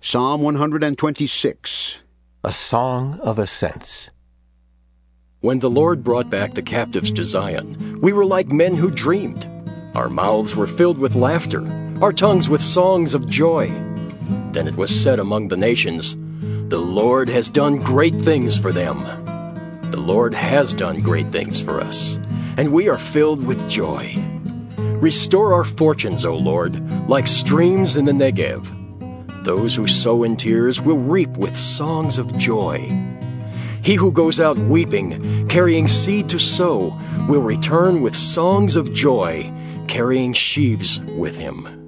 Psalm 126. A Song of Ascents. When the Lord brought back the captives to Zion, we were like men who dreamed. Our mouths were filled with laughter, our tongues with songs of joy. Then it was said among the nations, "The Lord has done great things for them." The Lord has done great things for us, and we are filled with joy. Restore our fortunes, O Lord, like streams in the Negev. Those who sow in tears will reap with songs of joy. He who goes out weeping, carrying seed to sow, will return with songs of joy, carrying sheaves with him.